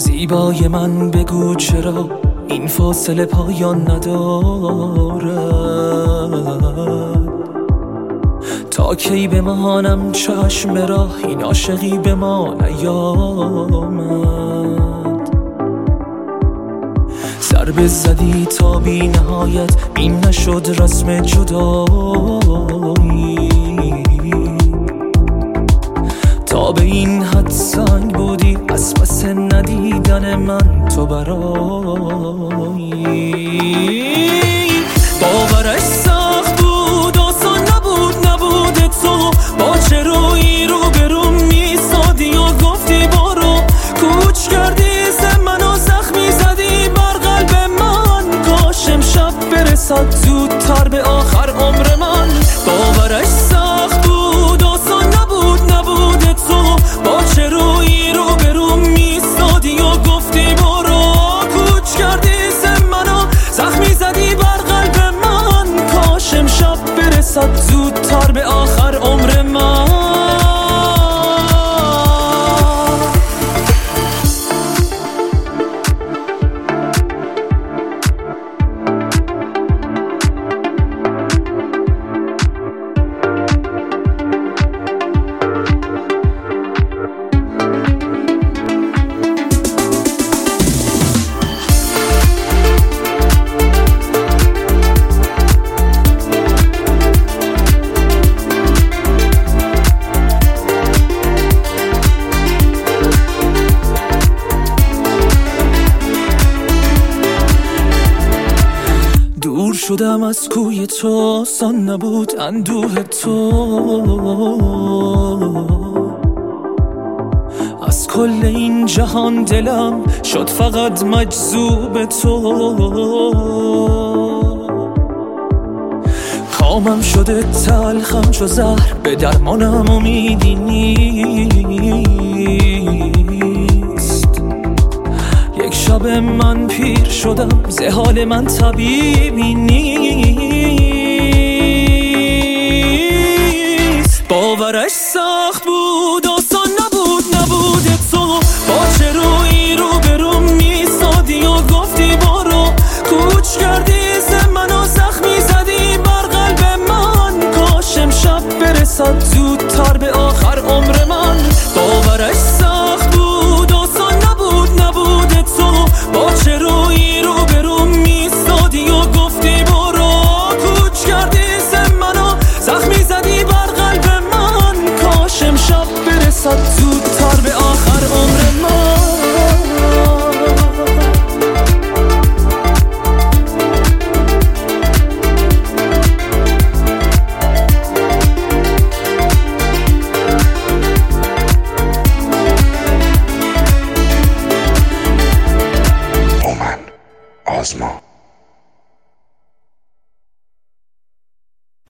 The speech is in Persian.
زیبای من بگو چرا این فاصله پایان ندارد؟ تا کی بمانم چشم به راه این عاشقی به ما نیامد؟ ضربه زدی تا بی نهایت این نشد رسم جدایی، تا به این حد سنگ بودی از پس ندیدن من تو برایی. باورش سخت بود آسان نبود تو، با چه روی رو برون میسادی و گفتی برو، کوچ کردی ز منو زخمی زدی بر قلب من، کاش امشب برسد زودتر به آخر عمر من. باورش سخت بود آسان نبود تو، با چه روی رو برون میسادی و گفتی برو، کوچ کردی ز منو زخمی زدی بر قلب من، کاش امشب برسد زودتر به آخر عمر من. دور شدم از کوی تو آسان نبود اندوه تو، از کل این جهان دلم شد فقط مجذوب تو. کامم شده تلخم چو زهر به درمانم امیدی نیست. یک شب من پیر شدم ز حال من طبیبی نیست. باورش سخت بود